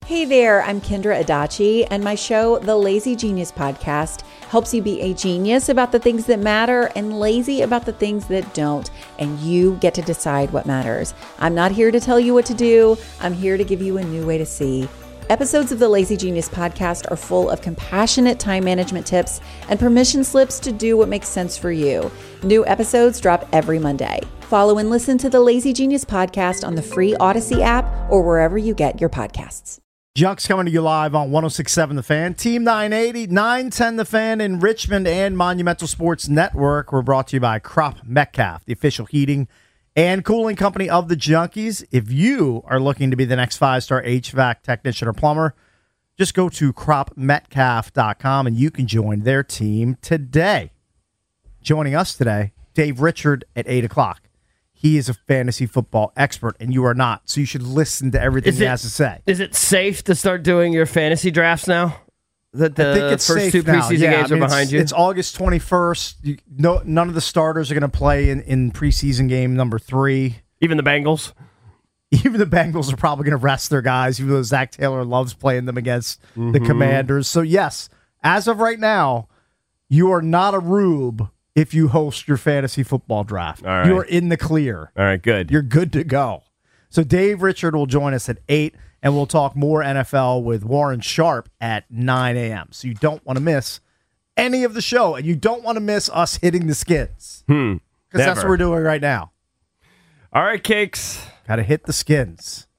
Hey there, I'm Kendra Adachi, and my show, The Lazy Genius Podcast, helps you be a genius about the things that matter and lazy about the things that don't, and you get to decide what matters. I'm not here to tell you what to do. I'm here to give you a new way to see. Episodes of the Lazy Genius Podcast are full of compassionate time management tips and permission slips to do what makes sense for you. New episodes drop every Monday. Follow and listen to the Lazy Genius Podcast on the free Odyssey app or wherever you get your podcasts. Junk's coming to you live on 106.7 The Fan. Team 980, 910 The Fan in Richmond and Monumental Sports Network. We're brought to you by Crop Metcalf, the official heating and cooling company of the Junkies. If you are looking to be the next 5-star HVAC technician or plumber, just go to cropmetcalf.com and you can join their team today. Joining us today, Dave Richard at 8 o'clock. He is a fantasy football expert, and you are not, so you should listen to everything he has to say. Is it safe to start doing your fantasy drafts now? That the first two preseason games are behind you? It's August 21st. None of the starters are going to play in preseason game number 3. Even the Bengals? Even the Bengals are probably going to rest their guys, even though Zach Taylor loves playing them against the Commanders. So, yes, as of right now, you are not a rube if you host your fantasy football draft. All right. You're in the clear. All right, good. You're good to go. So Dave Richard will join us at 8, and we'll talk more NFL with Warren Sharp at 9 a.m. So you don't want to miss any of the show, and you don't want to miss us hitting the skins. Because that's what we're doing right now. All right, Cakes. Got to hit the skins.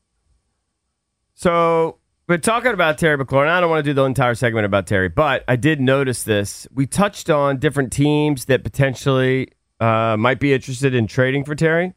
So we're talking about Terry McLaurin. I don't want to do the entire segment about Terry, but I did notice this. We touched on different teams that potentially might be interested in trading for Terry.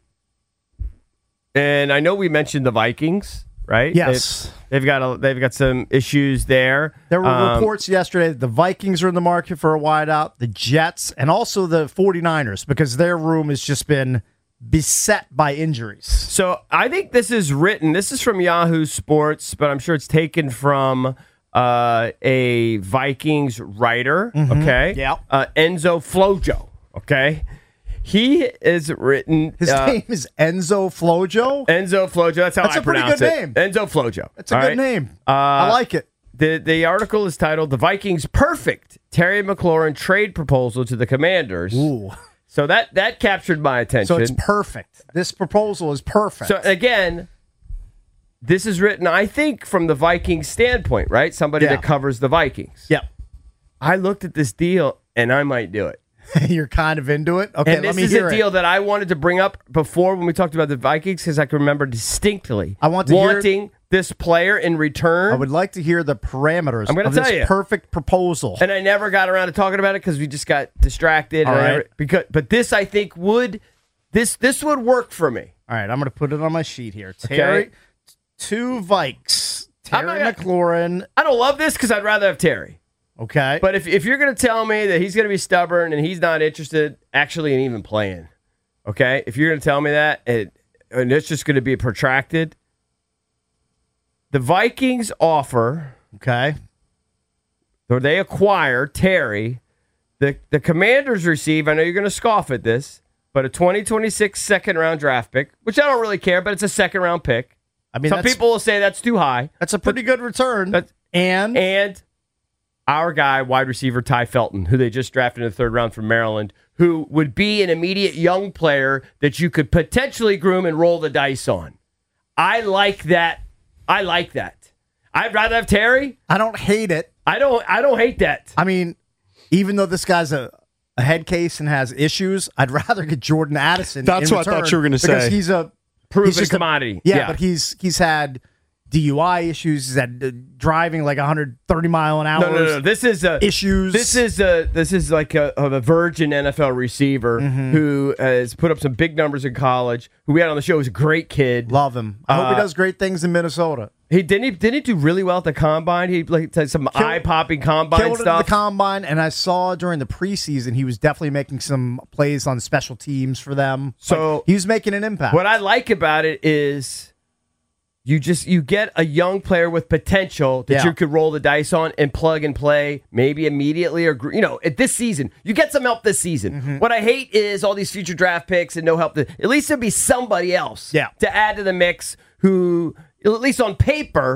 And I know we mentioned the Vikings, right? Yes. They've got some issues there. There were reports yesterday that the Vikings are in the market for a wideout, the Jets, and also the 49ers, because their room has just been beset by injuries. So I think this is from Yahoo Sports, but I'm sure it's taken from a Vikings writer, okay? Yeah. Enzo Flojo, okay? He is written... His name is Enzo Flojo? Enzo Flojo, that's how I pronounce it. That's a pretty good name. Enzo Flojo. That's a good name. I like it. The article is titled, "The Vikings' Perfect Terry McLaurin Trade Proposal to the Commanders." Ooh. So that captured my attention. So it's perfect. This proposal is perfect. So again, this is written, I think, from the Vikings standpoint, right? Somebody that covers the Vikings. Yep. I looked at this deal, and I might do it. You're kind of into it? Okay, and this is a deal that I wanted to bring up before when we talked about the Vikings, because I can remember distinctly wanting this player in return. I would like to hear the parameters of this perfect proposal. And I never got around to talking about it because we just got distracted. All right. But this, I think, would work for me. All right, I'm going to put it on my sheet here. Terry, 2 Vikes. Terry McLaurin. I don't love this because I'd rather have Terry. Okay. But if you're going to tell me that he's going to be stubborn and he's not interested actually in even playing, okay? If you're going to tell me that and it's just going to be protracted, the Vikings offer, okay, or they acquire Terry. The Commanders receive, I know you're going to scoff at this, but a 2026 second-round draft pick, which I don't really care, but it's a second-round pick. I mean, some people will say that's too high. That's a pretty good return. And our guy, wide receiver Ty Felton, who they just drafted in the 3rd round from Maryland, who would be an immediate young player that you could potentially groom and roll the dice on. I like that. I'd rather have Terry. I don't hate it. I don't hate that. I mean, even though this guy's a head case and has issues, I'd rather get Jordan Addison. That's what I thought you were going to say. Because he's a proven commodity. But he's had DUI issues. He's had driving like 130 mile an hour. No. This is issues. This is like a virgin NFL receiver who has put up some big numbers in college. Who we had on the show is a great kid. Love him. I hope he does great things in Minnesota. Didn't he do really well at the combine? He had some eye-popping combine stuff. At the combine, and I saw during the preseason he was definitely making some plays on special teams for them. So he was making an impact. What I like about it is you get a young player with potential that you could roll the dice on and plug and play maybe immediately or at this season. You get some help this season. What I hate is all these future draft picks and no help. At least there'd be somebody else to add to the mix who, at least on paper,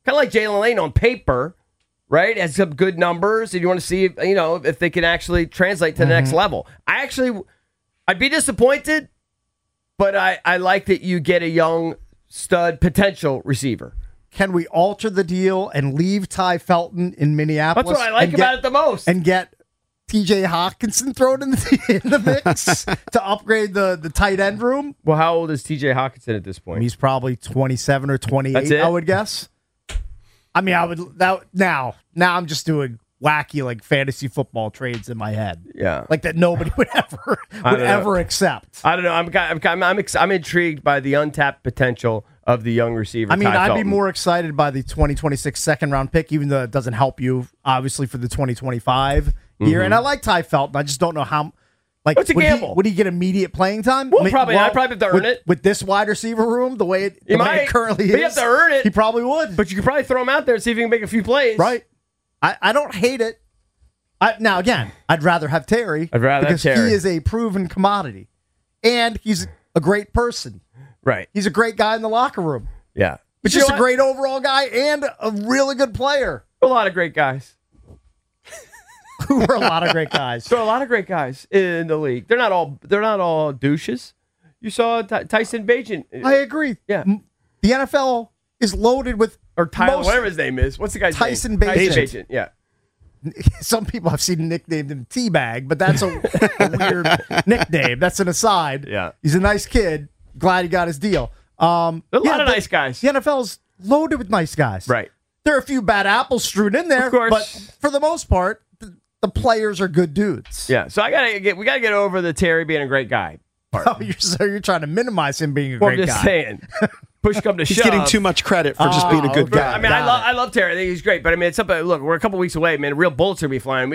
kind of like Jalen Lane on paper, right? Has some good numbers, and you want to see, if they can actually translate to the next level. I'd be disappointed, but I like that you get a young stud potential receiver. Can we alter the deal and leave Ty Felton in Minneapolis? That's what I like about it the most. And get TJ Hawkinson thrown in the mix to upgrade the tight end room? Well, how old is TJ Hawkinson at this point? He's probably 27 or 28, I would guess. I mean, now I'm just doing wacky like fantasy football trades in my head. Yeah. Like that nobody would ever accept. I don't know. I'm intrigued by the untapped potential of the young receiver. I mean, Ty I'd Felton. be more excited by the 2026 second round pick, even though it doesn't help you, obviously, for the 2025 year. And I like Ty Felton. I just don't know how. Like, it's a gamble. Would he get immediate playing time? Well, probably not. Probably have to earn it. With this wide receiver room, the way it currently is. But you have to earn it. He probably would. But you could probably throw him out there and see if he can make a few plays. Right. I don't hate it. Now, again, I'd rather have Terry. Because he is a proven commodity. And he's a great person. Right. He's a great guy in the locker room. Yeah. He's just a great overall guy and a really good player. A lot of great guys. Who are a lot of great guys. There are a lot of great guys in the league. They're not all douches. You saw Tyson Bagent. I agree. Yeah. The NFL is loaded with Tyler, whatever his name is. What's the guy's name? Tyson Bagent. Yeah. Some people I've seen nicknamed him Teabag, but that's a weird nickname. That's an aside. Yeah. He's a nice kid. Glad he got his deal. There are a lot of nice guys. The NFL's loaded with nice guys. Right. There are a few bad apples strewn in there, of course. But for the most part, the players are good dudes. Yeah. So we gotta get over the Terry being a great guy part. Oh, you're trying to minimize him being a great guy. I'm just saying. Push come to shove. He's getting too much credit for just being a good guy. I mean, I love Terry. I think he's great. But I mean, it's something. Look, we're a couple weeks away, man. Real bullets are gonna be flying.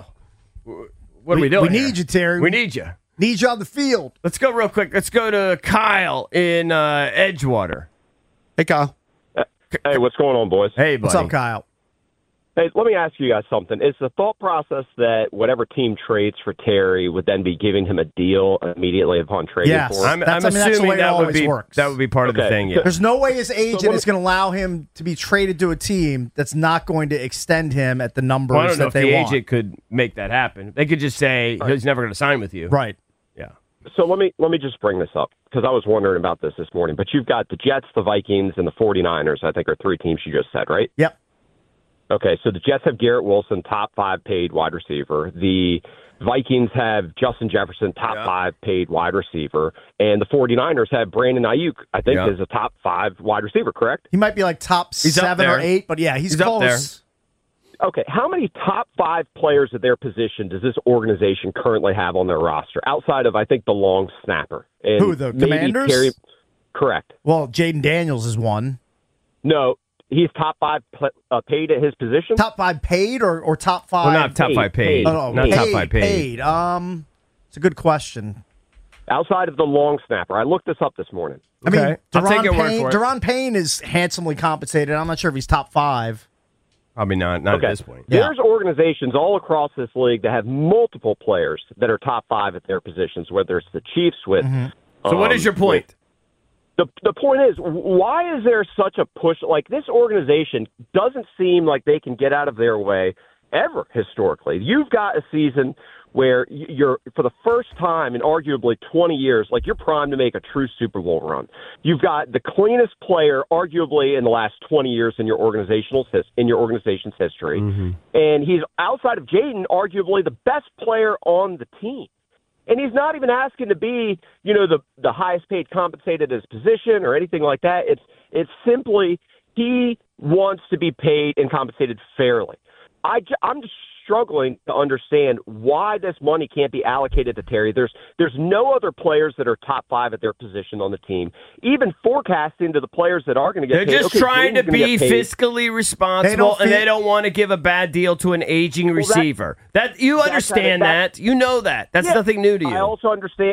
What are we doing? We need you, Terry. We need you. Need you on the field. Let's go real quick. Let's go to Kyle in Edgewater. Hey, Kyle. Hey, what's going on, boys? Hey, buddy. What's up, Kyle? Hey, let me ask you guys something. Is the thought process that whatever team trades for Terry would then be giving him a deal immediately upon trading for him? I'm assuming that would be part of the thing. Yeah. There's no way his agent is going to allow him to be traded to a team that's not going to extend him at the numbers I don't know that they want. The agent could make that happen. They could just say he's never going to sign with you. Right. Yeah. So let me just bring this up because I was wondering about this morning. But you've got the Jets, the Vikings, and the 49ers, I think, are three teams you just said, right? Yep. Okay, so the Jets have Garrett Wilson, top 5 paid wide receiver. The Vikings have Justin Jefferson, top 5 paid wide receiver. And the 49ers have Brandon Ayuk, I think, is a top 5 wide receiver, correct? He might be like top 7 or 8, but yeah, he's close. Up there. Okay, how many top 5 players at their position does this organization currently have on their roster, outside of, I think, the long snapper? And who, the Commanders? Correct. Well, Jaden Daniels is one. No. He's top 5 paid at his position? Top 5 paid or top 5? Well, not top 5 paid. Oh, not top 5 paid. It's a good question. Outside of the long snapper. I looked this up this morning. I mean, I'll take your word for it. Deron Payne is handsomely compensated. I'm not sure if he's top 5. Probably not at this point. There's organizations all across this league that have multiple players that are top 5 at their positions, whether it's the Chiefs with... So what is your point? The point is, why is there such a push? Like, this organization doesn't seem like they can get out of their way ever historically. You've got a season where you're, for the first time in arguably 20 years, like, you're primed to make a true Super Bowl run. You've got the cleanest player, arguably, in the last 20 years in your organization's history. And he's, outside of Jaden, arguably the best player on the team. And he's not even asking to be, the highest paid compensated at his position or anything like that. It's simply he wants to be paid and compensated fairly. I'm just struggling to understand why this money can't be allocated to Terry. There's no other players that are top 5 at their position on the team. Even forecasting to the players that are going to get paid. They're just trying to be fiscally responsible, and they don't want to give a bad deal to an aging receiver. You understand that. You know that. That's nothing new to you. I also understand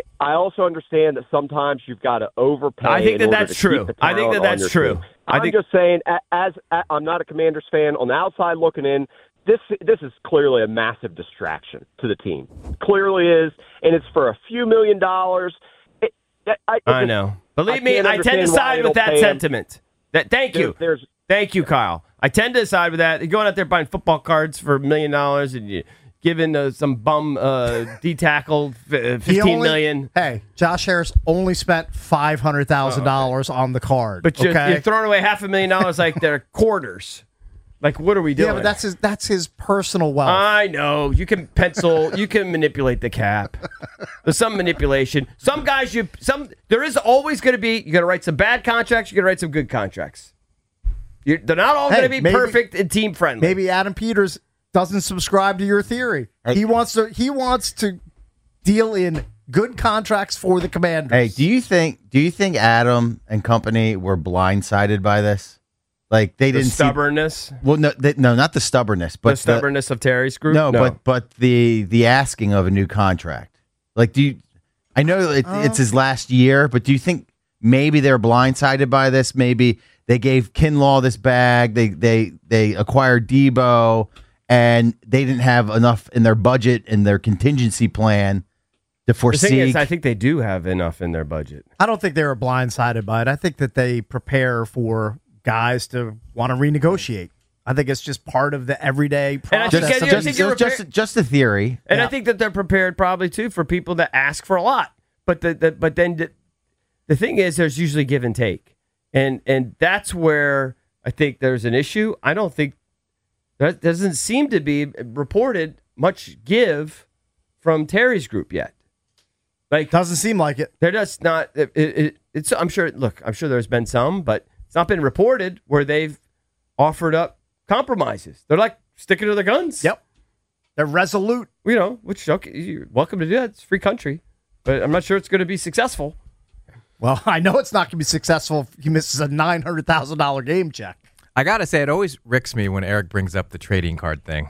that sometimes you've got to overpay. I think that's true. That's true. I'm just saying, as I'm not a Commanders fan, on the outside looking in, this is clearly a massive distraction to the team. Clearly is, and it's for a few $1 million. I know. Believe me, I tend to side with that sentiment. Thank you, Kyle. I tend to side with that. You're going out there buying football cards for $1 million and you giving some bum D-tackle $15 million. Hey, Josh Harris only spent $500,000 on the card. But you're throwing away $500,000 like they're quarters. Like, what are we doing? Yeah, but that's his personal wealth. I know. You can you can manipulate the cap. There's some manipulation. Some guys, there is always going to be, you got to write some bad contracts, you got to write some good contracts. They're not all going to be perfect and team friendly. Maybe Adam Peters doesn't subscribe to your theory. He wants to deal in good contracts for the Commanders. Hey, do you think Adam and company were blindsided by this? Like they didn't stubbornness. Well, no, not the stubbornness, but the stubbornness of Terry's group. No, but the asking of a new contract. Like, I know it's his last year, but do you think maybe they're blindsided by this? Maybe they gave Kinlaw this bag. They acquired Debo, and they didn't have enough in their budget and their contingency plan to foresee. The thing is, I think they do have enough in their budget. I don't think they were blindsided by it. I think that they prepare for guys to want to renegotiate. I think it's just part of the everyday process. Just a theory. And I think that they're prepared probably too for people that ask for a lot. But then the thing is, there's usually give and take, and that's where I think there's an issue. I don't think that doesn't seem to be reported much give from Terry's group yet. Like, doesn't seem like it. They're just not. It's. I'm sure. Look, I'm sure there's been some, but it's not been reported where they've offered up compromises. They're like sticking to their guns. Yep. They're resolute. Which, okay, you're welcome to do that. It's a free country. But I'm not sure it's going to be successful. Well, I know it's not going to be successful if he misses a $900,000 game check. I got to say, it always ricks me when Eric brings up the trading card thing.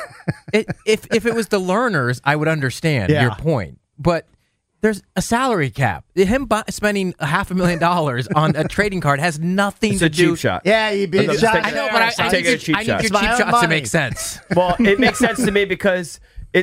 If it was the learners, I would understand your point. But there's a salary cap. Him spending $500,000 on a trading card has nothing to do. It's a cheap shot. Yeah, you beat it. I know, but I need your cheap shots to make sense. Well, it makes sense to me because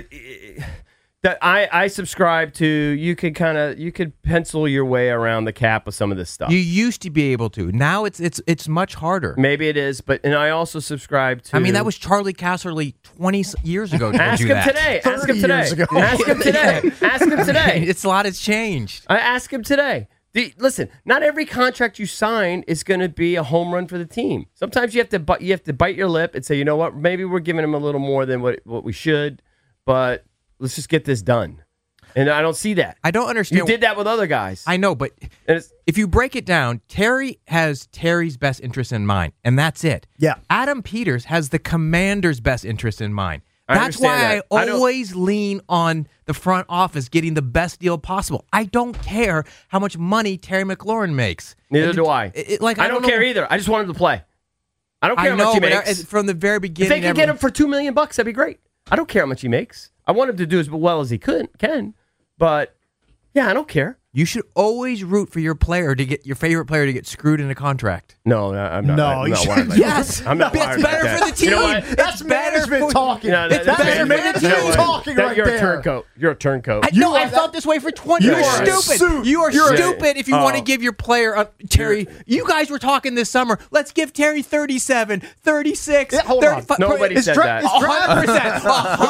that I subscribe to. You could pencil your way around the cap with some of this stuff. You used to be able to. Now it's much harder. Maybe it is, and I also subscribe to. I mean, that was Charlie Casserly 20 years ago. Ask him today. Ask him today. Ask him today. Ask him today. It's a lot has changed. I ask him today. Listen, not every contract you sign is going to be a home run for the team. Sometimes you have to bite your lip and say, you know what, maybe we're giving him a little more than what we should, but let's just get this done. And I don't see that. I don't understand. You did that with other guys. I know, but if you break it down, Terry has Terry's best interest in mind, and that's it. Yeah. Adam Peters has the Commander's best interest in mind. That's why I always lean on the front office getting the best deal possible. I don't care how much money Terry McLaurin makes. Neither do I. I don't care either. I just want him to play. I don't care how much he makes. From the very beginning. If they could get him for $2 million, that'd be great. I don't care how much he makes. I want him to do as well as he can. But yeah, I don't care. You should always root for your favorite player to get screwed in a contract. No, I'm not. No, I'm not wired like yes, that. I'm not wired it's better like for that. the team. You know what? That's management talking. No, it's management talking right You're there. a turncoat. You're a turncoat. I felt this way for 20 years. You're stupid. You are stupid if you want to give your player Terry. You guys were talking this summer. Let's give Terry 37, 36, Yeah, hold 35. on. Nobody said that. 100%.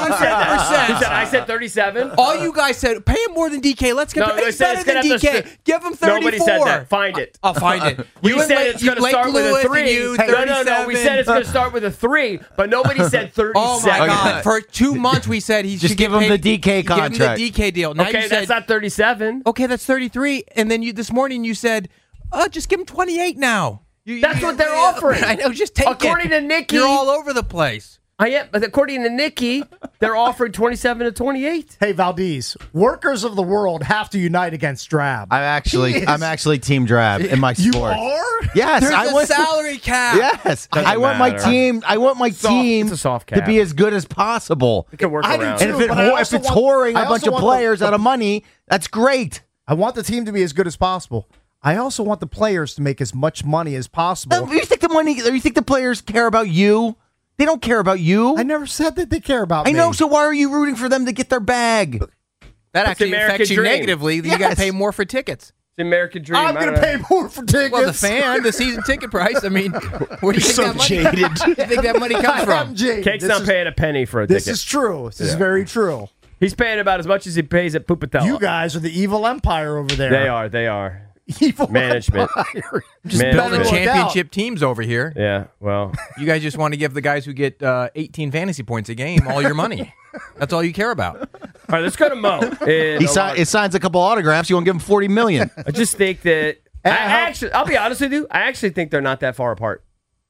100%. I said 37. All you guys said, pay him more than DK. Let's get him better than DK. Give him 34. Nobody said that. Find it. I'll find it. We said it's going to start with a 3. No. We said it's going to start with a 3, but nobody said 37. Oh my God! For 2 months we said he just should give him the DK contract. Give him the DK deal. Now Okay, that's not 37. Okay, that's 33. And then this morning you said, just give him 28 now. That's what they're offering. I know. Just take According to Nikki, you're all over the place. I am, but according to Nikki, they're offering 27 to 28. Hey, Valdez, workers of the world have to unite against Drab. I'm actually Team Drab in my sport. You are? Yes, There's a salary cap. Yes, I want my team. I want my team it's a soft cap. to be as good as possible. It can work around. And if it's whoring a bunch of players out of money, that's great. I want the team to be as good as possible. I also want the players to make as much money as possible. You think the players care about you? They don't care about you. I never said that they care about me. I know, so why are you rooting for them to get their bag? That actually American affects you dream. negatively. You got to pay more for tickets. the American dream. I'm going to pay more for tickets. Well, the season ticket price. I mean, where do you think So that money? jaded. Where do you think that money comes from? Cake's not paying a penny for a This ticket. is true. This is very true. He's paying about as much as he pays at Pupatella. You guys are the evil empire over there. They are. Evil Management. empire. Just Man, building look championship teams over here. Yeah, well. You guys just want to give the guys who get 18 fantasy points a game all your money. That's all you care about. All right, let's go to Mo. He signs a couple autographs. You want to give him $40 million? I just think that I'll be honest with you. I actually think they're not that far apart.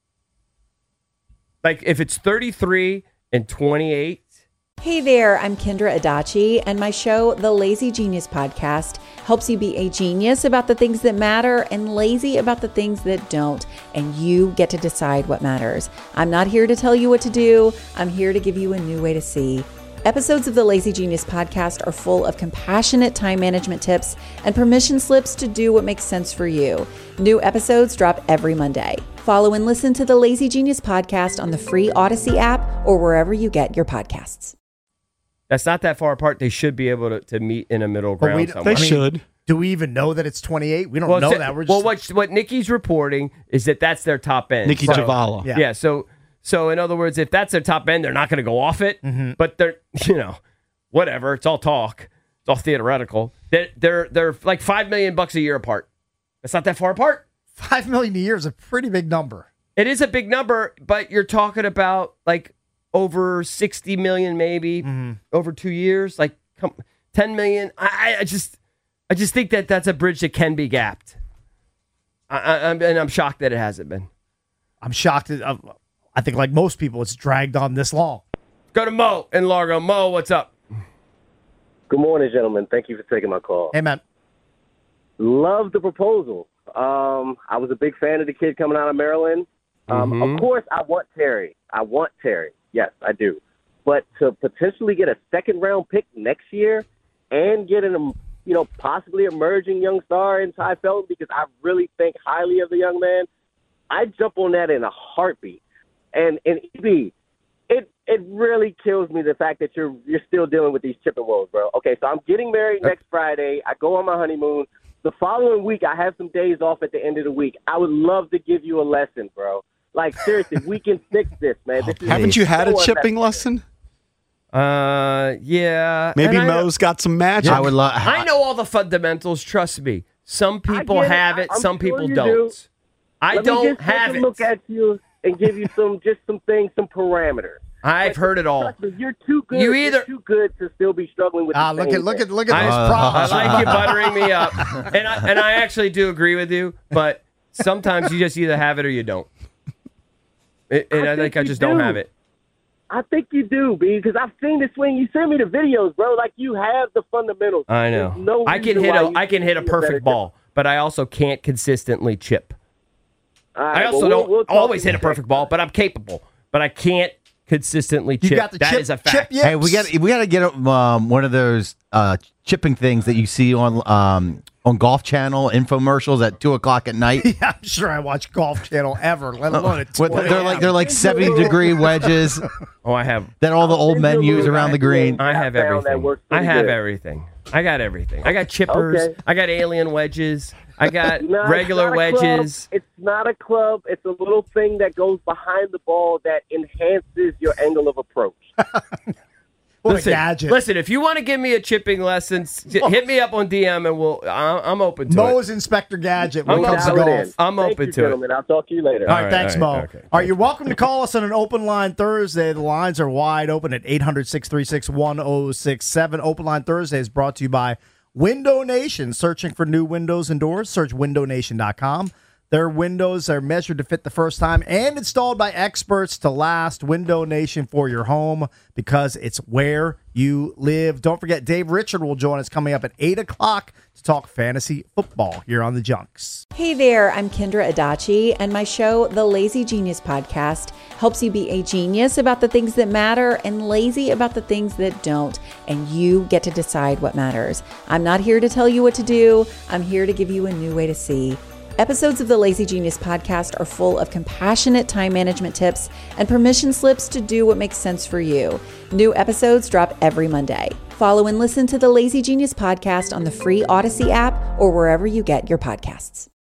Like if it's 33 and 28. Hey there, I'm Kendra Adachi, and my show, The Lazy Genius Podcast, helps you be a genius about the things that matter and lazy about the things that don't, and you get to decide what matters. I'm not here to tell you what to do. I'm here to give you a new way to see. Episodes of the Lazy Genius Podcast are full of compassionate time management tips and permission slips to do what makes sense for you. New episodes drop every Monday. Follow and listen to the Lazy Genius Podcast on the free Odyssey app or wherever you get your podcasts. That's not that far apart. They should be able to meet in a middle ground somewhere. They should. Do we even know that it's 28? We don't know that. We're just, what Nikki's reporting is that that's their top end. Nikki Javala. Yeah. Yeah. So in other words, if that's their top end, they're not going to go off it. Mm-hmm. But they're, whatever. It's all talk. It's all theoretical. They're like $5 million a year apart. That's not that far apart. $5 million a year is a pretty big number. It is a big number, but you're talking about like over 60 million, maybe over 2 years, like 10 million. I just think that that's a bridge that can be gapped. And I'm shocked that it hasn't been. I'm shocked. I think like most people, it's dragged on this long. Go to Mo in Largo. Mo, what's up? Good morning, gentlemen. Thank you for taking my call. Hey, man. Love the proposal. I was a big fan of the kid coming out of Maryland. Of course, I want Terry. Yes, I do. But to potentially get a second-round pick next year and get an, possibly emerging young star in Ty Felton, because I really think highly of the young man, I'd jump on that in a heartbeat. And EB, it really kills me the fact that you're still dealing with these chip and woes, bro. Okay, so I'm getting married next Friday. I go on my honeymoon. The following week, I have some days off at the end of the week. I would love to give you a lesson, bro. Like, seriously, we can fix this, man. This is Haven't you had a chipping lesson? Yeah. Maybe Mo's got some magic. I know all the fundamentals. Trust me. Some people have it. Some people don't. I don't have it. Look at you and give you some things, some parameters. I've heard it all. Trust me, you're too good. You're too good to still be struggling with. Look at this I promise. like you buttering me up, and I actually do agree with you. But sometimes you just either have it or you don't. And I think I just don't have it. I think you do, B, because I've seen this swing. You send me the videos, bro. Like, you have the fundamentals. I know. I can hit a perfect ball, but I also can't consistently chip. I also don't always hit a perfect ball, but I'm capable. But I can't consistently chip. You got the that chip, is a fact. Chip Hey, we got to get one of those chipping things that you see on Golf Channel infomercials at 2:00 at night. Yeah, I'm sure I watch Golf Channel ever, let alone at 20. They're like 70-degree wedges. Oh, I have. That all the old men use around the green. I have everything. I have everything. I got everything. I got chippers. Okay. I got alien wedges. I got regular it's not wedges. It's not a club. It's a little thing that goes behind the ball that enhances your angle of approach. Listen, if you want to give me a chipping lesson, hit me up on DM and I'm open to it. Mo is Inspector Gadget when it comes to golf. I'm open to it. I'll talk to you later. All right, thanks, Mo. Okay. All right, you're welcome to call us on an open line Thursday. The lines are wide open at 800-636-1067. Open Line Thursday is brought to you by Window Nation. Searching for new windows and doors, search windownation.com. Their windows are measured to fit the first time and installed by experts to last. Window Nation for your home, because it's where you live. Don't forget, Dave Richard will join us coming up at 8 o'clock to talk fantasy football here on the Junks. Hey there, I'm Kendra Adachi, and my show, The Lazy Genius Podcast, helps you be a genius about the things that matter and lazy about the things that don't, and you get to decide what matters. I'm not here to tell you what to do. I'm here to give you a new way to see. Episodes of the Lazy Genius podcast are full of compassionate time management tips and permission slips to do what makes sense for you. New episodes drop every Monday. Follow and listen to the Lazy Genius podcast on the free Odyssey app or wherever you get your podcasts.